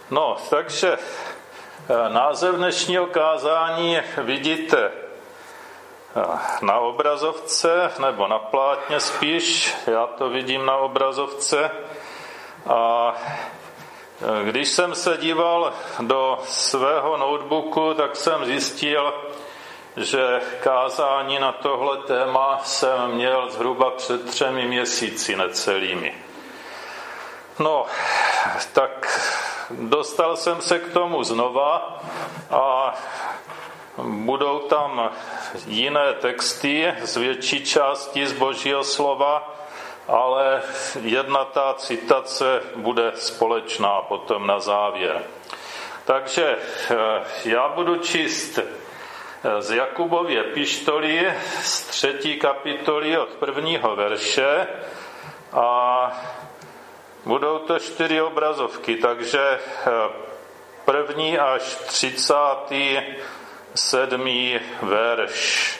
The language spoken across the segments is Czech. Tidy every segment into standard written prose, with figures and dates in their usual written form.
No, takže název dnešního kázání vidíte na obrazovce, nebo na plátně spíš, já to vidím na obrazovce. A když jsem se díval do svého notebooku, tak jsem zjistil, že kázání na tohle téma jsem měl zhruba před 3 měsíci necelými. No, tak dostal jsem se k tomu znova a budou tam jiné texty z větší části z Božího slova, ale jedna ta citace bude společná potom na závěr. Takže já budu číst z Jakubovy epištoly z 3. kapitoly od 1. verše a budou to 4 obrazovky, takže 1. až 37. verš.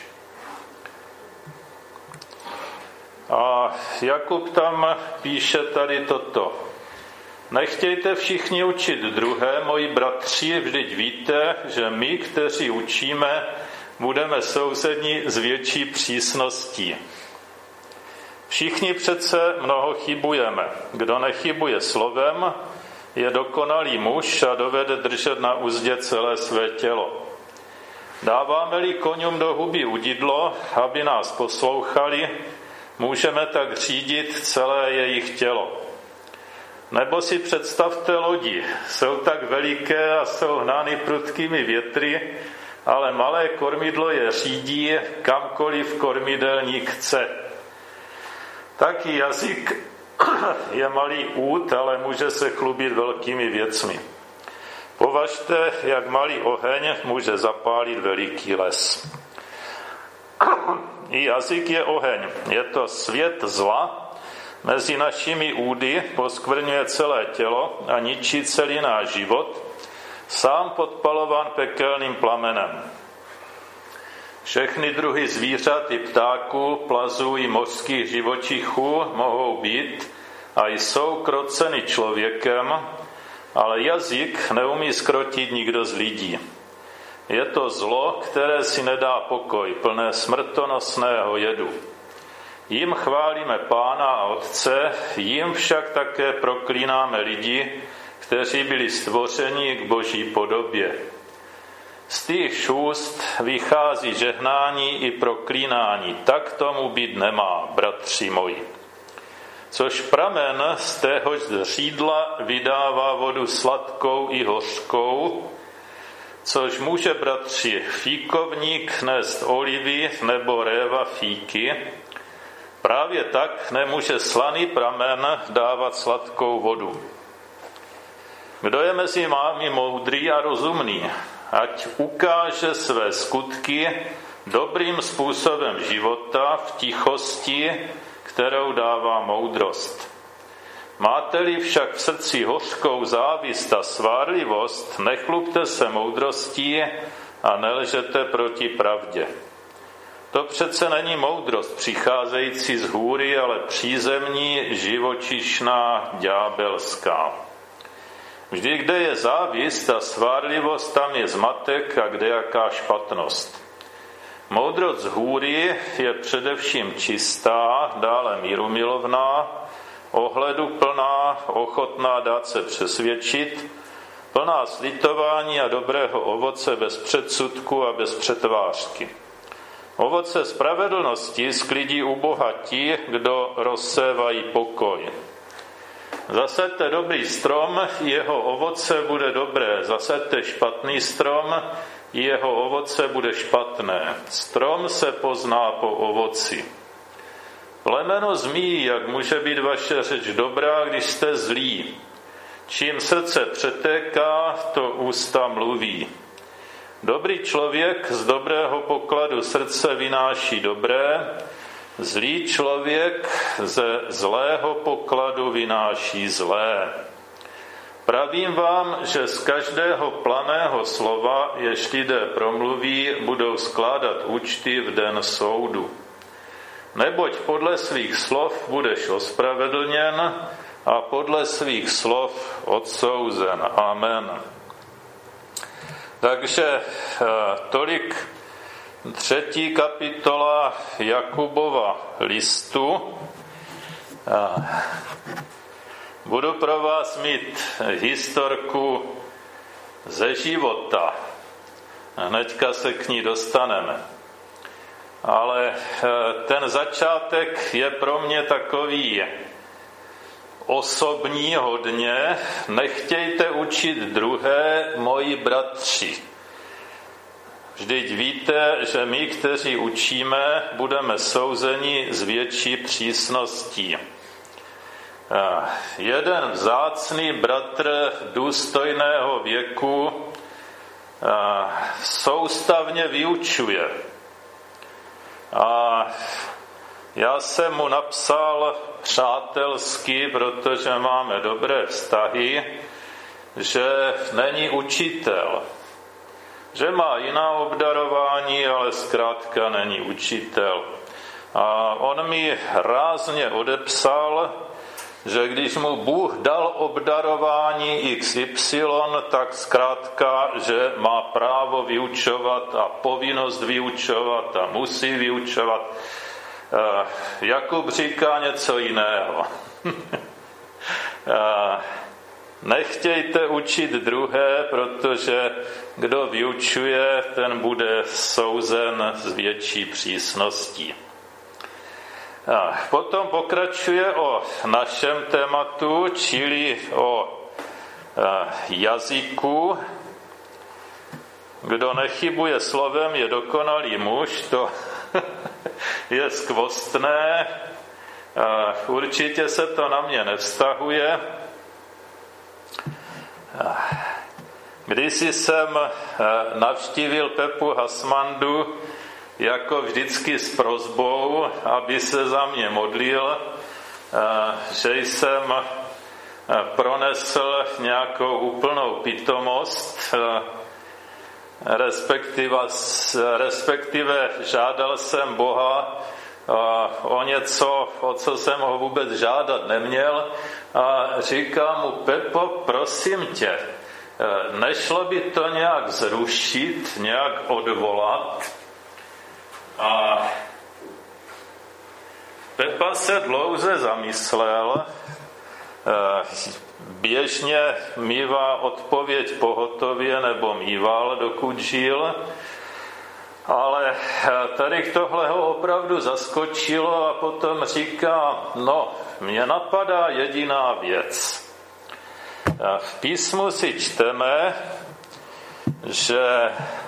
A Jakub tam píše tady toto. Nechtějte všichni učit druhé, moji bratři, vždyť víte, že my, kteří učíme, budeme souzeni s větší přísností. Všichni přece mnoho chybujeme. Kdo nechybuje slovem, je dokonalý muž a dovede držet na uzdě celé své tělo. Dáváme-li koňům do huby udidlo, aby nás poslouchali, můžeme tak řídit celé jejich tělo. Nebo si představte lodi, jsou tak veliké a jsou hnány prudkými větry, ale malé kormidlo je řídí, kamkoliv kormidelník chce. Taky jazyk je malý út, ale může se chlubit velkými věcmi. Považte, jak malý oheň může zapálit veliký les. I jazyk je oheň. Je to svět zla, mezi našimi údy poskvrňuje celé tělo a ničí celý náš život, sám podpalován pekelným plamenem. Všechny druhy zvířat i ptáků, plazů i mořských živočichů mohou být a jsou kroceny člověkem, ale jazyk neumí zkrotit nikdo z lidí. Je to zlo, které si nedá pokoj, plné smrtonosného jedu. Jím chválíme Pána a Otce, jím však také proklínáme lidi, kteří byli stvořeni k Boží podobě. Z těch úst vychází žehnání i proklínání, tak tomu být nemá, bratři moji. Což pramen z téhož řídla vydává vodu sladkou i hořkou, což může, bratři, fíkovník nést olivy nebo réva fíky, právě tak nemůže slaný pramen dávat sladkou vodu. Kdo je mezi vámi moudrý a rozumný, ať ukáže své skutky dobrým způsobem života v tichosti, kterou dává moudrost. Máte-li však v srdci hořkou závist a svárlivost, nechlubte se moudrostí a nelžete proti pravdě. To přece není moudrost přicházející z hůry, ale přízemní, živočišná, ďábelská. Vždy, kde je závist a svárlivost, tam je zmatek a kdejaká špatnost. Moudrost z hůry je především čistá, dále mírumilovná, ohleduplná, ochotná dát se přesvědčit, plná slitování a dobrého ovoce bez předsudku a bez přetvářky. Ovoce spravedlnosti sklidí u Boha ti, kdo rozsévají pokoj. Zasaďte dobrý strom, jeho ovoce bude dobré. Zasaďte špatný strom, jeho ovoce bude špatné. Strom se pozná po ovoci. Plemeno zmí, jak může být vaše řeč dobrá, když jste zlí. Čím srdce přetéká, to ústa mluví. Dobrý člověk z dobrého pokladu srdce vynáší dobré, zlý člověk ze zlého pokladu vynáší zlé. Pravím vám, že z každého planého slova, jež lidé promluví, budou skládat účty v den soudu. Neboť podle svých slov budeš ospravedlněn a podle svých slov odsouzen. Amen. Takže tolik 3. kapitola Jakubova listu. Budu pro vás mít historku ze života. Hnedka se k ní dostaneme. Ale ten začátek je pro mě takový osobní hodně. Nechtějte učit druhé, moji bratři. Vždyť víte, že my, kteří učíme, budeme souzeni s větší přísností. Jeden vzácný bratr důstojného věku soustavně vyučuje. A já jsem mu napsal přátelsky, protože máme dobré vztahy, že není učitel. Že má jiná obdarování, ale zkrátka není učitel. A on mi rázně odepsal, že když mu Bůh dal obdarování XY, tak zkrátka, že má právo vyučovat a povinnost vyučovat a musí vyučovat. Jakub říká něco jiného. Nechtějte učit druhé, protože kdo vyučuje, ten bude souzen s větší přísností. Potom pokračuje o našem tématu, čili o jazyku. Kdo nechybuje slovem, je dokonalý muž, to je skvostné. Určitě se to na mě nevztahuje. Kdysi jsem navštívil Pepu Hasmandu jako vždycky s prosbou, aby se za mě modlil, že jsem pronesl nějakou úplnou pitomost, respektive žádal jsem Boha o něco, o co jsem ho vůbec žádat neměl, a říkám mu: Pepo, prosím tě, nešlo by to nějak zrušit, nějak odvolat? A Pepa se dlouze zamyslel. Běžně mívá odpověď pohotově, nebo míval, dokud žil. Ale tady tohle ho opravdu zaskočilo a potom říká: no, mě napadá jediná věc. V písmu si čteme, že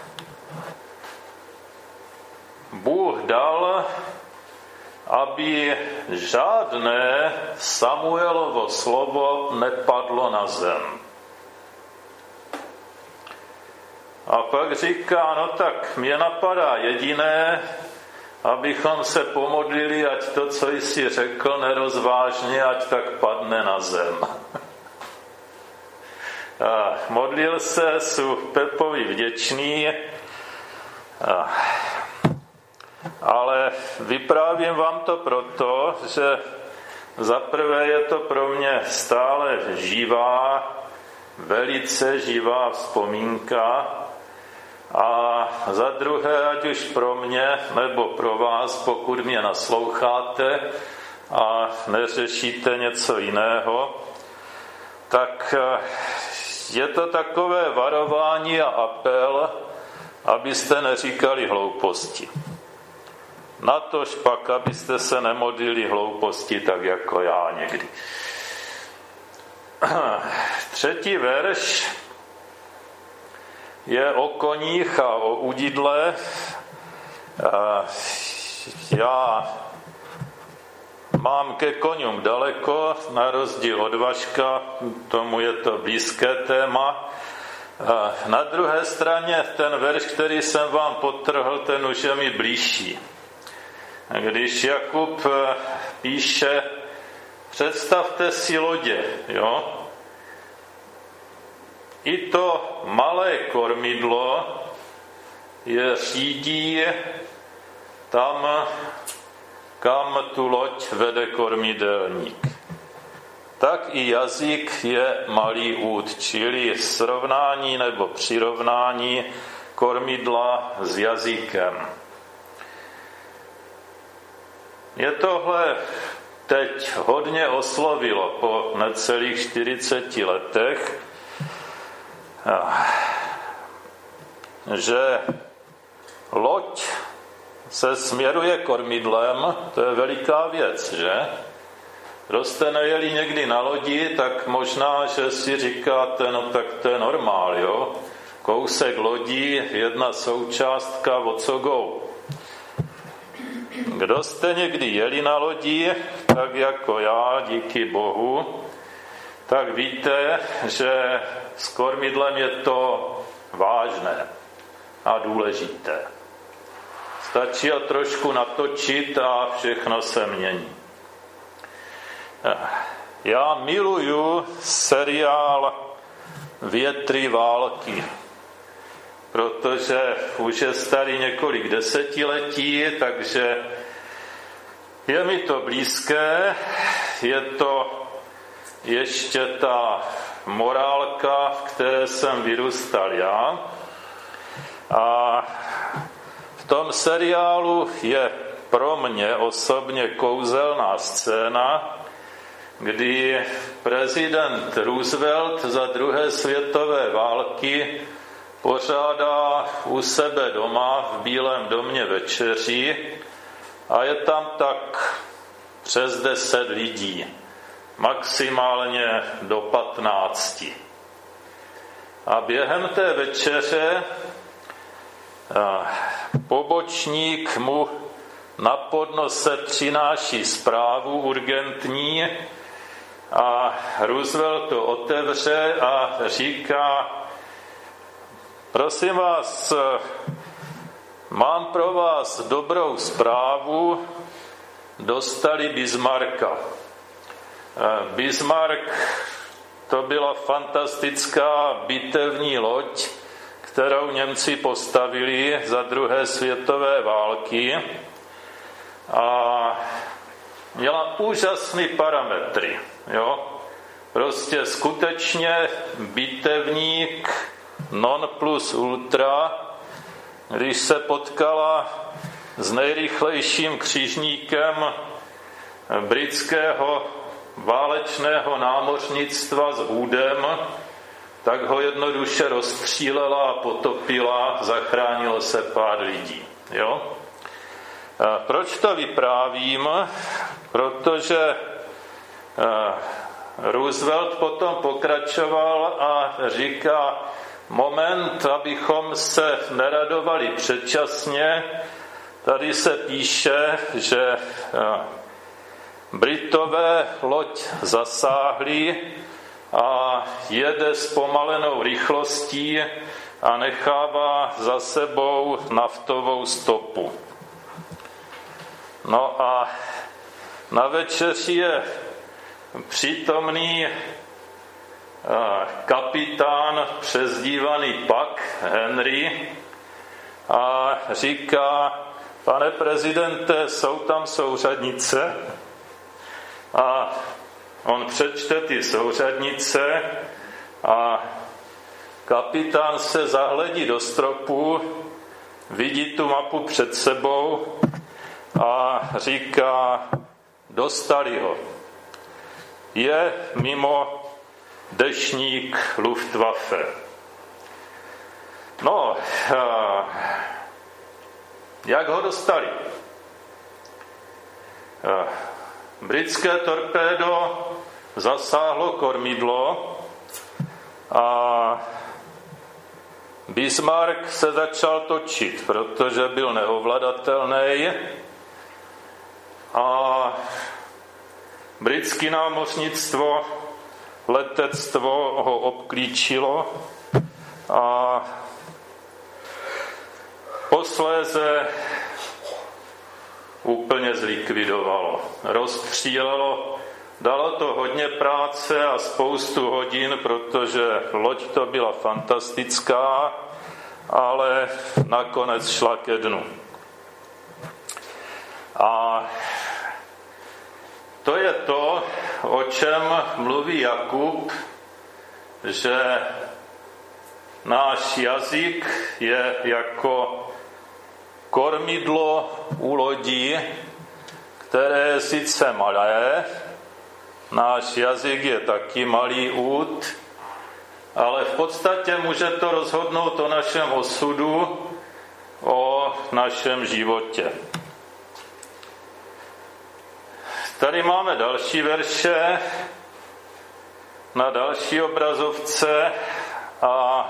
Bůh dal, aby žádné Samuelovo slovo nepadlo na zem. A pak říká: no tak mě napadá jediné, abychom se pomodlili, ať to, co jsi řekl nerozvážně, ať tak padne na zem. A modlil se, jsou Pepovi vděčný, ale vyprávím vám to proto, že za prvé je to pro mě stále živá, velice živá vzpomínka, a za druhé, ať už pro mě nebo pro vás, pokud mě nasloucháte a neřešíte něco jiného, tak je to takové varování a apel, abyste neříkali hlouposti. Natož pak, abyste se nemodlili hlouposti, tak jako já někdy. 3. verš je o koních a o udidle. Já mám ke koňům daleko, na rozdíl od Vaška, tomu je to blízké téma. Na druhé straně ten verš, který jsem vám podtrhl, ten už je mi blížší. Když Jakub píše: představte si lodě, jo? I to malé kormidlo je řídí tam, kam tu loď vede kormidelník. tak i jazyk je malý úd, čili srovnání nebo přirovnání kormidla s jazykem. Mě tohle teď hodně oslovilo po necelých 40 letech, že loď se směruje kormidlem, to je veliká věc, že? Kdo jste nejeli někdy na lodi, tak možná, že si říkáte, no tak to je normál, jo? Kousek lodí, jedna součástka, o co go. Kdo jste někdy jeli na lodi, tak jako já, díky Bohu, tak víte, že s kormidlem je to vážné a důležité. Stačí ho trošku natočit a všechno se mění. Já miluju seriál Větry války, protože už je starý několik desetiletí, takže je mi to blízké, je to ještě ta morálka, v které jsem vyrůstal já. A v tom seriálu je pro mě osobně kouzelná scéna, kdy prezident Roosevelt za druhé světové války pořádá u sebe doma v Bílém domě večeři a je tam tak přes 10 lidí, maximálně do 15. A během té večeře pobočník mu na podnose přináší zprávu urgentní a Roosevelt to otevře a říká: prosím vás, mám pro vás dobrou zprávu, dostali Bismarcka. Bismarck to byla fantastická bitevní loď, kterou Němci postavili za druhé světové války a měla úžasné parametry. Jo? Prostě skutečně bitevník non plus ultra, když se potkala s nejrychlejším křižníkem britského válečného námořnictva s Hoodem, tak ho jednoduše rozstřílela a potopila, zachránilo se pár lidí. Jo? Proč to vyprávím? Protože Roosevelt potom pokračoval a říká: moment, abychom se neradovali předčasně. Tady se píše, že Britové loď zasáhli a jede zpomalenou rychlostí a nechává za sebou naftovou stopu. No a na večeři je přítomný kapitán přezdívaný Puck Henry a říká: pane prezidente, jsou tam souřadnice? A on přečte ty souřadnice a kapitán se zahledí do stropu, vidí tu mapu před sebou a říká: dostali ho. Je mimo deštník Luftwaffe. No, jak ho dostali? Britské torpédo zasáhlo kormidlo a Bismarck se začal točit, protože byl neovladatelný a britské námořnictvo, letectvo ho obklíčilo a posléze úplně zlikvidovalo, rozstřílelo, dalo to hodně práce a spoustu hodin, protože loď to byla fantastická, ale nakonec šla ke dnu. A To je to, o čem mluví Jakub, že náš jazyk je jako kormidlo u lodí, které je sice malé, náš jazyk je taky malý út, ale v podstatě může to rozhodnout o našem osudu, o našem životě. Tady máme další verše na další obrazovce a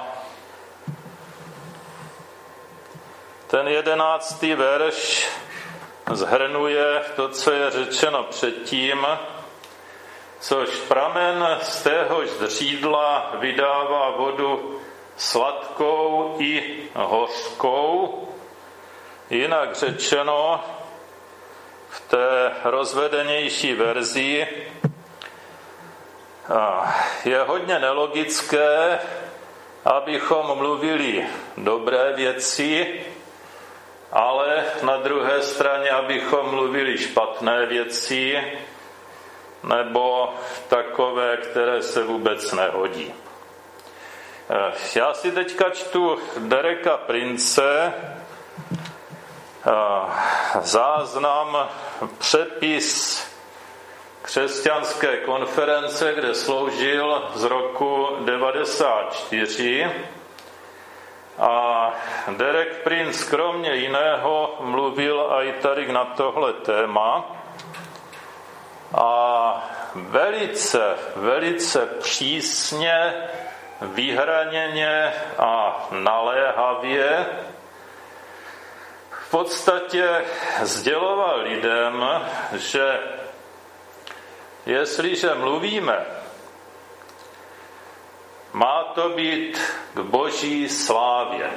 ten 11. verš shrnuje to, co je řečeno předtím, což pramen z téhož dřídla vydává vodu sladkou i hořkou. Jinak řečeno, v té rozvedenější verzi je hodně nelogické, abychom mluvili dobré věci, ale na druhé straně, abychom mluvili špatné věci, nebo takové, které se vůbec nehodí. Já si teďka čtu Dereka Prince, záznam, přepis křesťanské konference, kde sloužil z roku 94. A Derek Prince kromě jiného mluvil i tady na tohle téma a velice přísně, vyhraněně a naléhavě v podstatě sděloval lidem, že jestliže mluvíme, má to být k Boží slávě.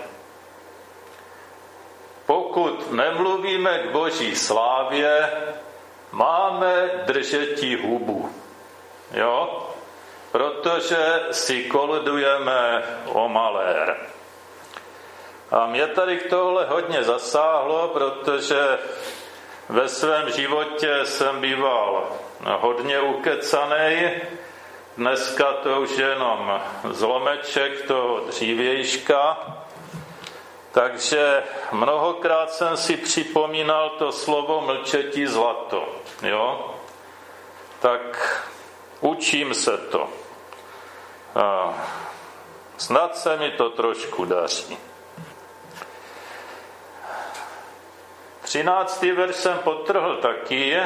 Pokud nemluvíme k Boží slávě, máme držeti hubu. Jo? Protože si koledujeme o malér. A mě tady k tohle hodně zasáhlo, protože ve svém životě jsem býval hodně ukecanej. Dneska to už je jenom zlomeček toho dřívějška. Takže mnohokrát jsem si připomínal to slovo mlčetí zlato. Jo? Tak učím se to. Snad se mi to trošku daří. 13. verš jsem podtrhl taky.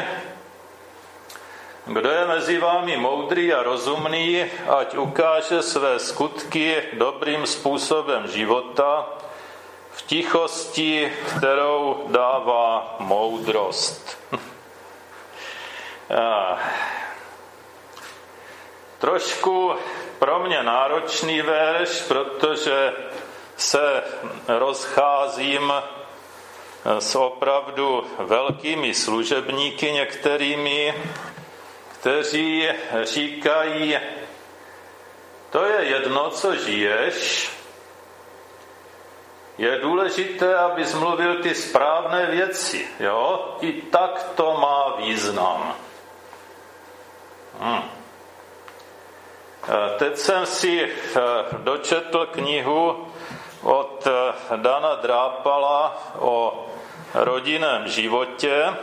Kdo je mezi vámi moudrý a rozumný, ať ukáže své skutky dobrým způsobem života, v tichosti, kterou dává moudrost. Trošku pro mě náročný verš, protože se rozcházím s opravdu velkými služebníky některými, kteří říkají, to je jedno, co žiješ, je důležité, abys mluvil ty správné věci, jo? I tak to má význam. Teď jsem si dočetl knihu od Dana Drápala o rodinném životě.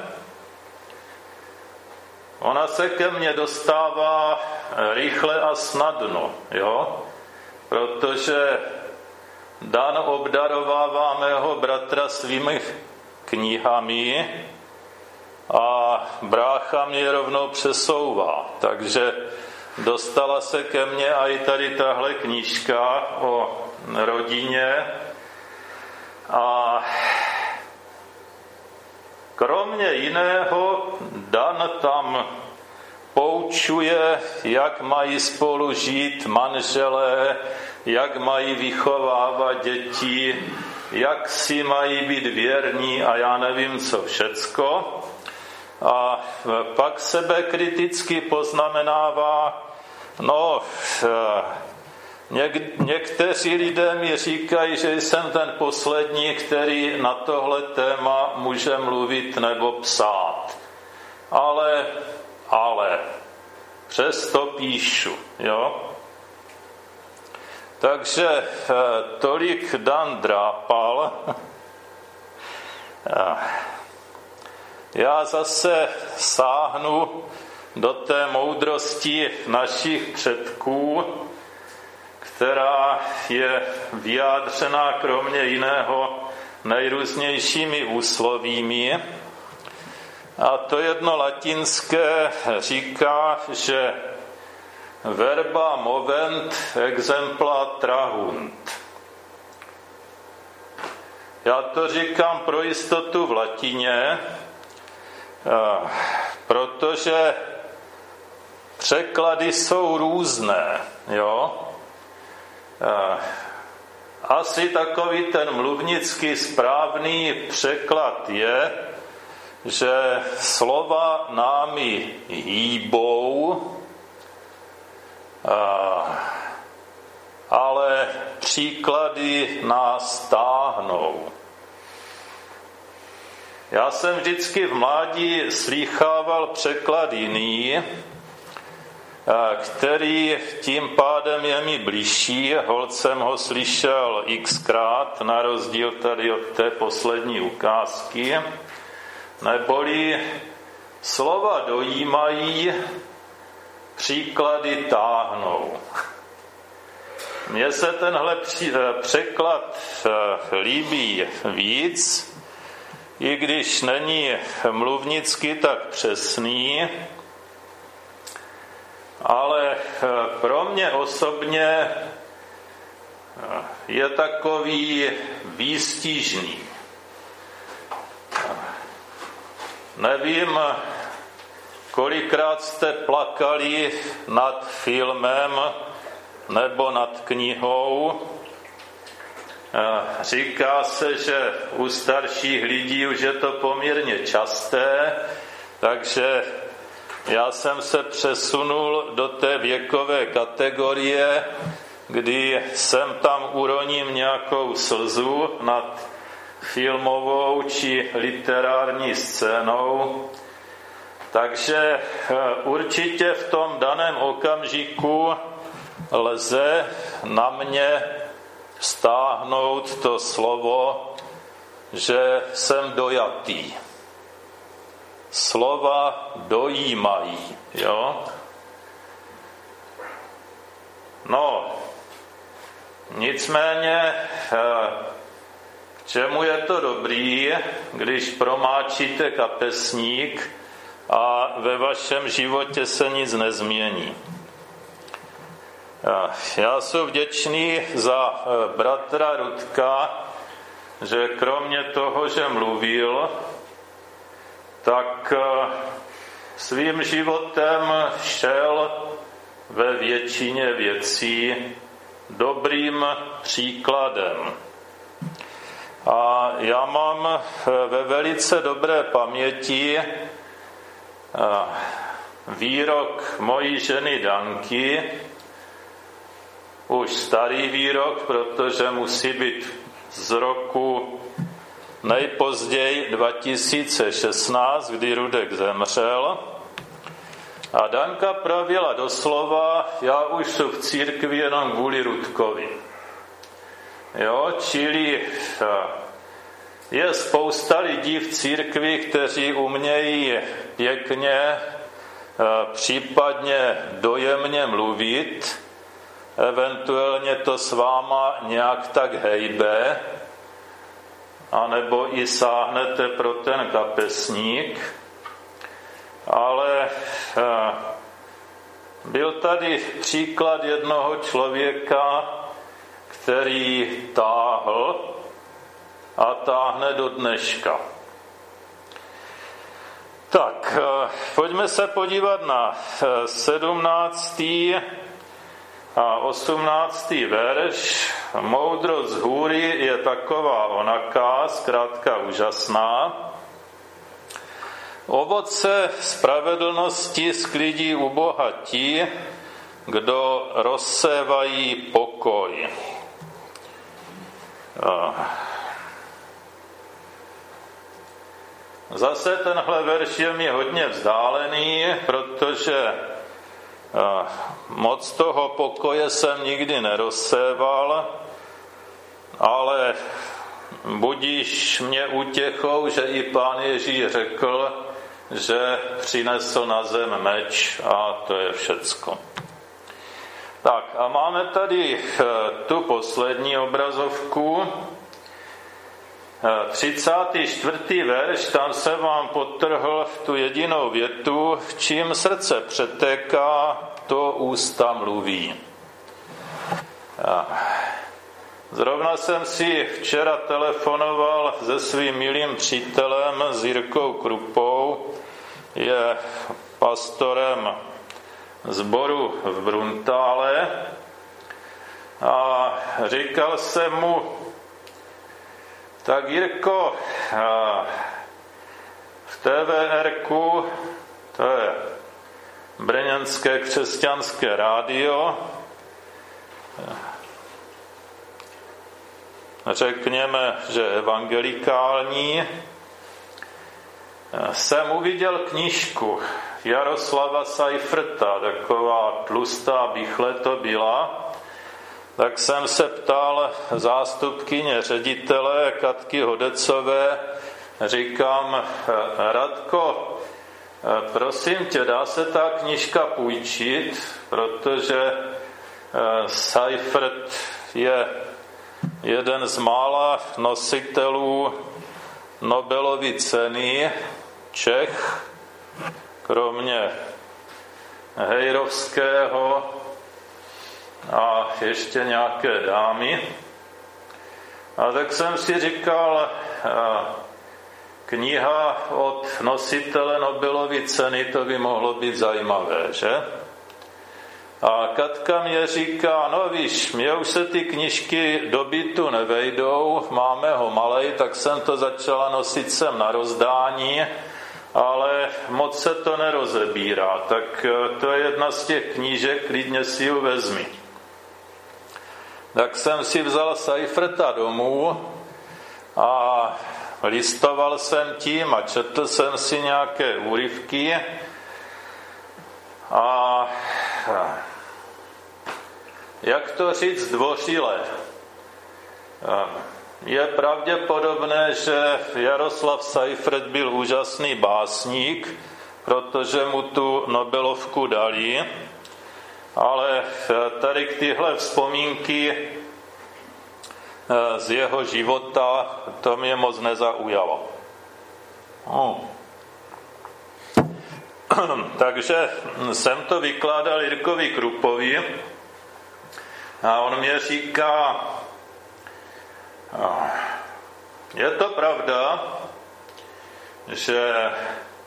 Ona se ke mně dostává rychle a snadno, jo? Protože Dan obdarovává mého bratra svými knihami a brácha mě rovnou přesouvá. Takže dostala se ke mně i tady tahle knížka o rodině a kromě jiného Dan tam poučuje, jak mají spolu žít manželé, jak mají vychovávat děti, jak si mají být věrní a já nevím co všecko. A pak sebe kriticky poznamenává, někteří lidé mi říkají, že jsem ten poslední, který na tohle téma může mluvit nebo psát. Ale ale přesto píšu, jo. Takže tolik Dan Drápal. Já zase sáhnu do té moudrosti našich předků, která je vyjádřená kromě jiného nejrůznějšími úslovími. A to jedno latinské říká, že verba movent exempla trahunt. Já to říkám pro jistotu v latině, protože překlady jsou různé, jo. Asi takový ten mluvnický správný překlad je, že slova námi hýbou, ale příklady nás táhnou. Já jsem vždycky v mládí slýchával překlad jiný, který tím pádem je mi bližší. Holt jsem ho slyšel xkrát, na rozdíl tady od té poslední ukázky. Neboli slova dojímají, příklady táhnou. Mně se tenhle překlad líbí víc, i když není mluvnicky tak přesný, ale pro mě osobně je takový výstižný. Nevím, kolikrát jste plakali nad filmem nebo nad knihou. Říká se, že u starších lidí už je to poměrně časté, takže já jsem se přesunul do té věkové kategorie, kdy sem tam uroním nějakou slzu nad filmovou či literární scénou. Takže určitě v tom daném okamžiku lze na mě stáhnout to slovo, že jsem dojatý. Slova dojímají, jo? No, nicméně, k čemu je to dobrý, když promáčíte kapesník a ve vašem životě se nic nezmění? Já jsem vděčný za bratra Rudka, že kromě toho, že mluvil, tak svým životem šel ve většině věcí dobrým příkladem. A já mám ve velice dobré paměti výrok mojí ženy Danky, už starý výrok, protože musí být z roku nejpozději 2016, kdy Rudek zemřel. A Danka pravila doslova, já už jsem v církvi jenom kvůli Rudkovi. Jo, čili je spousta lidí v církvi, kteří umějí pěkně, případně dojemně mluvit, eventuálně to s váma nějak tak hejbe, anebo i sáhnete pro ten kapesník, ale byl tady příklad jednoho člověka, který táhl a táhne do dneška. Tak, pojďme se podívat na 17. a 18. verš. Moudrost z hůry je taková onaká, zkrátka úžasná. Ovoce spravedlnosti sklidí u Boha ti, kdo rozsévají pokoj. Zase tenhle verš je mi hodně vzdálený, protože moc toho pokoje jsem nikdy nerozséval, ale budíš mě útěchou, že i Pán Ježíš řekl, že přinesl na zem meč a to je všecko. Tak a máme tady tu poslední obrazovku, 34. verš, tam se vám podtrhl tu jedinou větu, čím srdce přetéká, to ústa mluví. Zrovna jsem si včera telefonoval se svým milým přítelem, s Jirkou Krupou, je pastorem sboru v Bruntále a říkal jsem mu, tak Jirko, v TVR-ku, to je brněnské křesťanské rádio, řekněme, že evangelikální, jsem uviděl knížku Jaroslava Seifferta, taková tlustá bichle to byla, tak jsem se ptal zástupkyně ředitele Katky Hodecové, říkám, Radko, prosím tě, dá se ta knížka půjčit, protože Seifert je jeden z mála nositelů Nobelovy ceny, Čech, kromě Hejrovského a ještě nějaké dámy. A tak jsem si říkal, kniha od nositele Nobelovy ceny, to by mohlo být zajímavé, že? A Katka mě říká, no víš, mě už se ty knížky do bytu nevejdou, máme ho malej, tak jsem to začala nosit sem na rozdání, ale moc se to nerozebírá, tak to je jedna z těch knížek, klidně si ji vezmi. Tak jsem si vzal Seiferta domů a listoval jsem tím a četl jsem si nějaké úryvky a jak to říct zdvořile, je pravděpodobné, že Jaroslav Seifert byl úžasný básník, protože mu tu Nobelovku dali, ale tady k tyhle vzpomínky z jeho života to mě moc nezaujalo. Takže jsem to vykládal Jirkovi Krupovi a on mě říká, je to pravda, že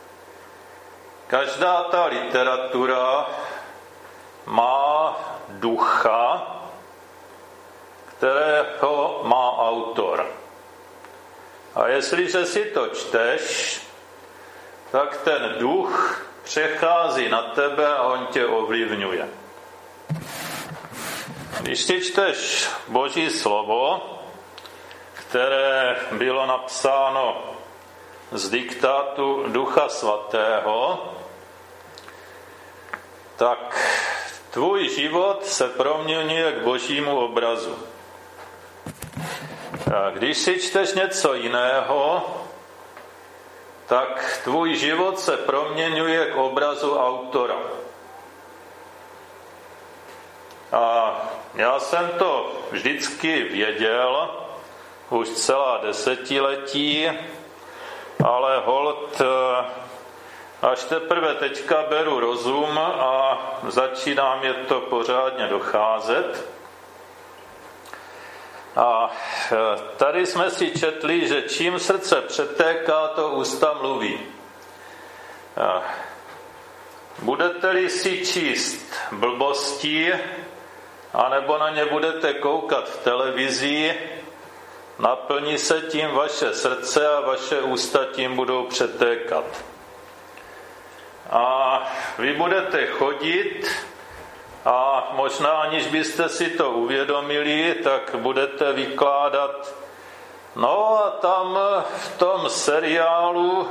každá ta literatura má ducha, kterého má autor. A jestliže si to čteš, tak ten duch přechází na tebe a on tě ovlivňuje. Když si čteš Boží slovo, které bylo napsáno z diktátu Ducha Svatého, tak tvůj život se proměňuje k Božímu obrazu. A když si čteš něco jiného, tak tvůj život se proměňuje k obrazu autora. A já jsem to vždycky věděl, už celá desetiletí, ale holt až teprve teďka beru rozum a začíná mě to pořádně docházet. A tady jsme si četli, že čím srdce přetéká, to ústa mluví. Budete-li si číst blbosti, anebo na ně budete koukat v televizi, naplní se tím vaše srdce a vaše ústa tím budou přetékat. A vy budete chodit a možná aniž byste si to uvědomili, tak budete vykládat No a tam v tom seriálu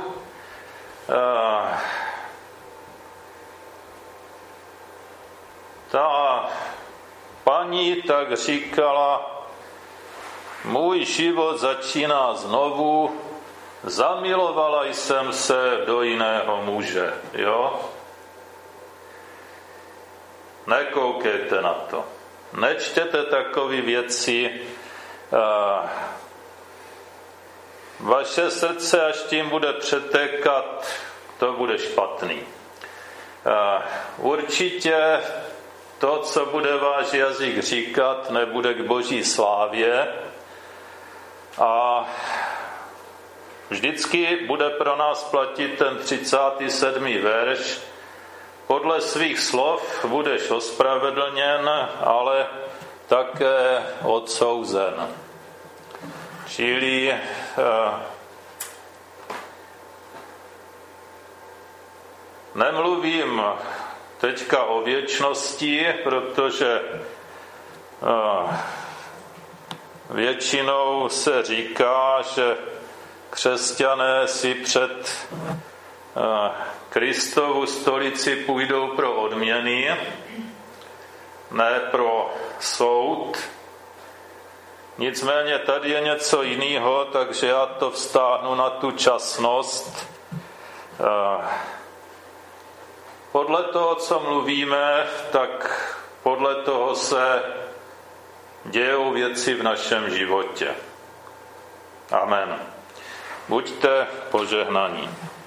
ta paní tak říkala, můj život začíná znovu, zamilovala jsem se do jiného muže, jo? Nekoukejte na to. Nečtěte takové věci. Vaše srdce, až tím bude přetékat, to bude špatný. Určitě to, co bude váš jazyk říkat, nebude k boží slávě a vždycky bude pro nás platit ten 37. verš. Podle svých slov budeš ospravedlněn, ale také odsouzen. Čili nemluvím teďka o věčnosti, protože většinou se říká, že křesťané si před Kristovu stolici půjdou pro odměny, ne pro soud. Nicméně tady je něco jiného, takže já to vztáhnu na tu časnost. Podle toho, co mluvíme, tak podle toho se dějou věci v našem životě. Amen. Buďte požehnaní.